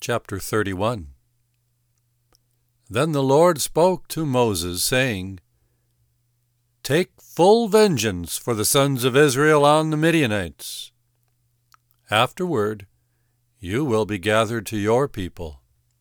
Chapter 31. Then the Lord spoke to Moses, saying, Take full vengeance for the sons of Israel on the Midianites. Afterward you will be gathered to your people.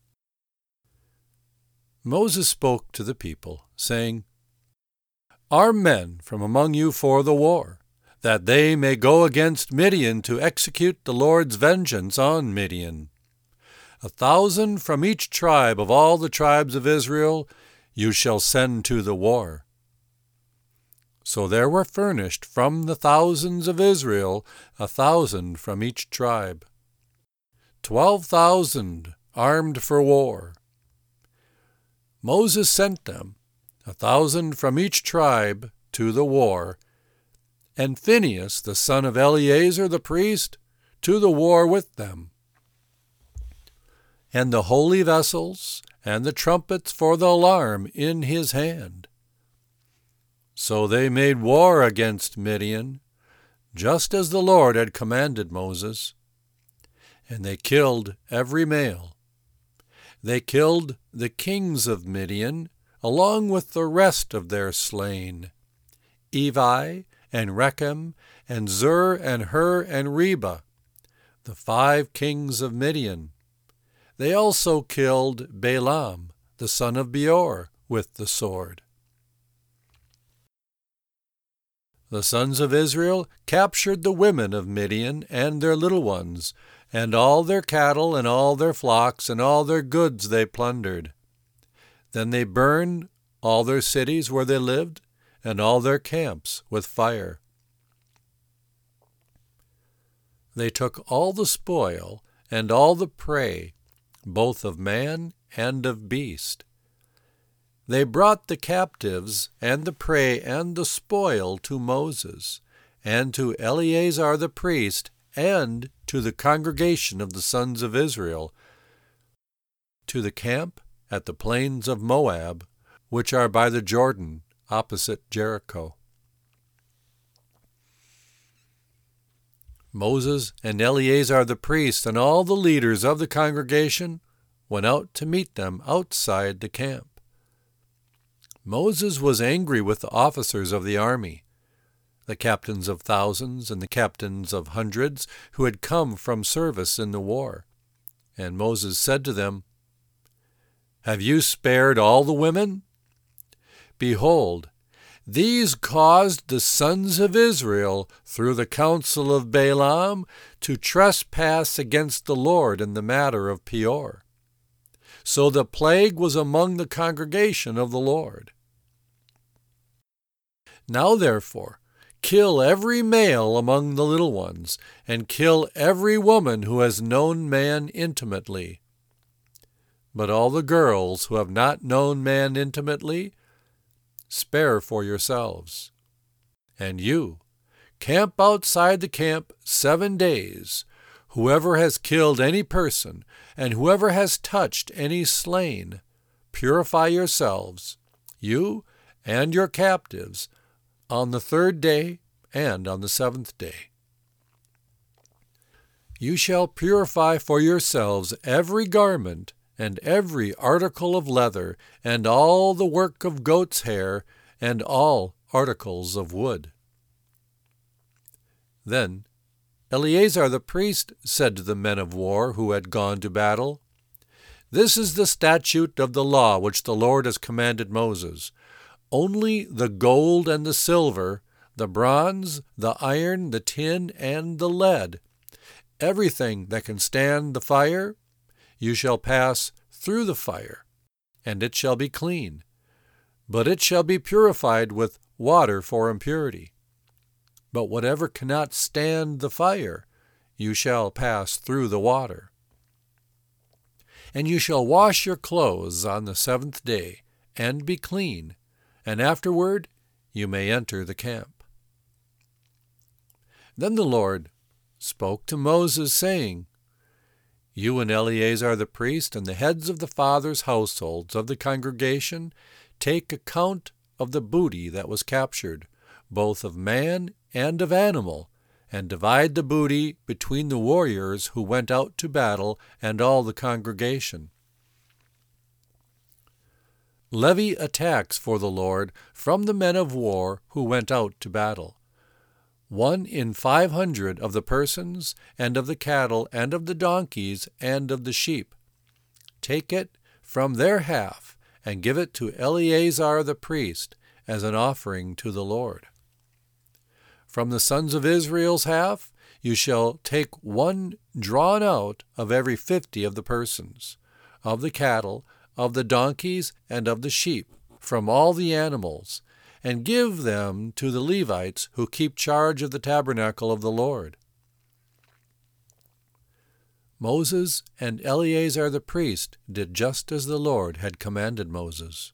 Moses spoke to the people, saying, Arm men from among you for the war, that they may go against Midian to execute the Lord's vengeance on Midian. 1,000 from each tribe of all the tribes of Israel you shall send to the war. So there were furnished from the thousands of Israel 1,000 from each tribe, 12,000 armed for war. Moses sent them, 1,000 from each tribe, to the war, and Phinehas the son of Eleazar the priest to the war with them. And the holy vessels and the trumpets for the alarm in his hand. So they made war against Midian, just as the Lord had commanded Moses. And they killed every male. They killed the kings of Midian, along with the rest of their slain, Evi and Rechem and Zur and Hur and Reba, the 5 kings of Midian. They also killed Balaam, the son of Beor, with the sword. The sons of Israel captured the women of Midian and their little ones, and all their cattle and all their flocks and all their goods they plundered. Then they burned all their cities where they lived, and all their camps with fire. They took all the spoil and all the prey, both of man and of beast. They brought the captives and the prey and the spoil to Moses, and to Eleazar the priest, and to the congregation of the sons of Israel, to the camp at the plains of Moab, which are by the Jordan, opposite Jericho. Moses and Eleazar the priest and all the leaders of the congregation went out to meet them outside the camp. Moses was angry with the officers of the army, the captains of thousands and the captains of hundreds who had come from service in the war. And Moses said to them, Have you spared all the women? Behold, these caused the sons of Israel, through the counsel of Balaam, to trespass against the Lord in the matter of Peor. So the plague was among the congregation of the Lord. Now therefore, kill every male among the little ones, and kill every woman who has known man intimately. But all the girls who have not known man intimately, spare for yourselves. And you, camp outside the camp 7 days. Whoever has killed any person, and whoever has touched any slain, purify yourselves, you and your captives, on the 3rd day and on the 7th day. You shall purify for yourselves every garment, and every article of leather, and all the work of goat's hair, and all articles of wood. Then Eleazar the priest said to the men of war who had gone to battle, This is the statute of the law which the Lord has commanded Moses. Only the gold and the silver, the bronze, the iron, the tin, and the lead, everything that can stand the fire, you shall pass through the fire, and it shall be clean, but it shall be purified with water for impurity. But whatever cannot stand the fire, you shall pass through the water. And you shall wash your clothes on the 7th day, and be clean, and afterward you may enter the camp. Then the Lord spoke to Moses, saying, You and Eleazar the priest and the heads of the fathers' households of the congregation take account of the booty that was captured, both of man and of animal, and divide the booty between the warriors who went out to battle and all the congregation. Levy a tax for the Lord from the men of war who went out to battle. 1 in 500 of the persons, and of the cattle, and of the donkeys, and of the sheep. Take it from their half, and give it to Eleazar the priest as an offering to the Lord. From the sons of Israel's half you shall take 1 drawn out of every 50 of the persons, of the cattle, of the donkeys, and of the sheep, from all the animals, and give them to the Levites who keep charge of the tabernacle of the Lord. Moses and Eleazar the priest did just as the Lord had commanded Moses.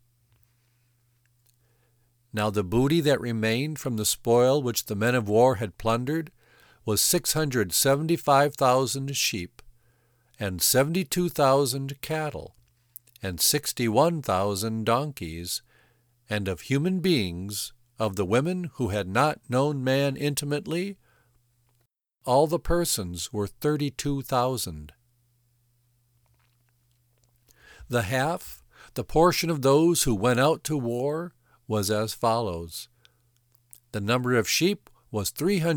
Now the booty that remained from the spoil which the men of war had plundered was 675,000 sheep, and 72,000 cattle, and 61,000 donkeys, and of human beings, of the women who had not known man intimately, all the persons were 32,000. The half, the portion of those who went out to war, was as follows. The number of sheep was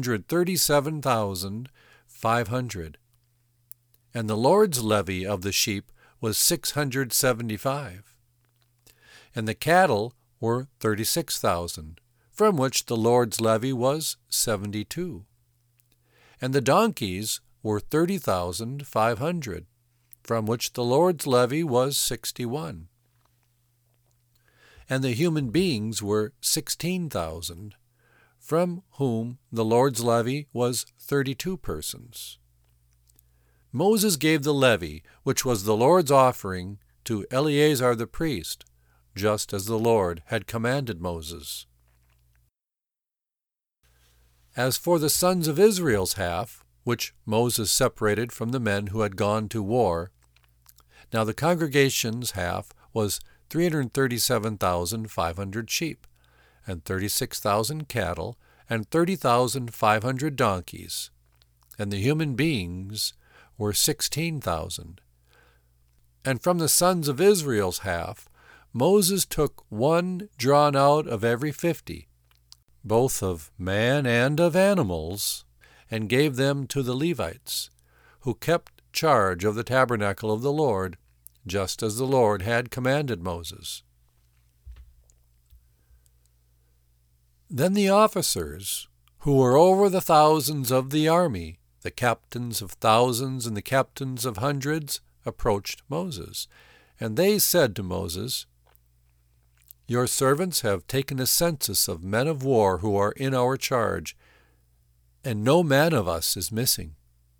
337,500, and the Lord's levy of the sheep was 675, and the cattle were 36,000, from which the Lord's levy was 72. And the donkeys were 30,500, from which the Lord's levy was 61. And the human beings were 16,000, from whom the Lord's levy was 32 persons. Moses gave the levy, which was the Lord's offering, to Eleazar the priest, just as the Lord had commanded Moses. As for the sons of Israel's half, which Moses separated from the men who had gone to war, now the congregation's half was 337,500 sheep, and 36,000 cattle, and 30,500 donkeys, and the human beings were 16,000. And from the sons of Israel's half, Moses took 1 drawn out of every 50, both of man and of animals, and gave them to the Levites, who kept charge of the tabernacle of the Lord, just as the Lord had commanded Moses. Then the officers, who were over the thousands of the army, the captains of thousands and the captains of hundreds, approached Moses, and they said to Moses, "Your servants have taken a census of men of war who are in our charge, and no man of us is missing.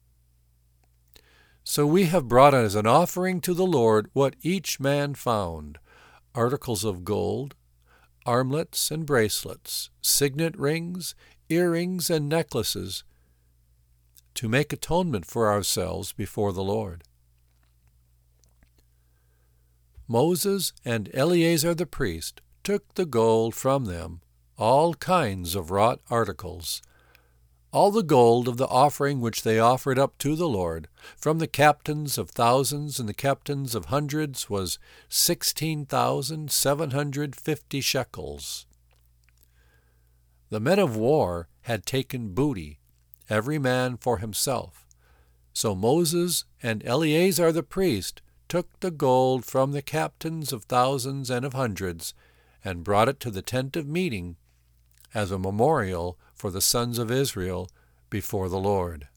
So we have brought as an offering to the Lord what each man found, articles of gold, armlets and bracelets, signet rings, earrings and necklaces, to make atonement for ourselves before the Lord." Moses and Eleazar the priest took the gold from them, all kinds of wrought articles, all the gold of the offering which they offered up to the Lord, from the captains of thousands and the captains of hundreds, was 16,750 shekels. The men of war had taken booty, every man for himself. So Moses and Eleazar the priest took the gold from the captains of thousands and of hundreds, and brought it to the tent of meeting as a memorial for the sons of Israel before the Lord.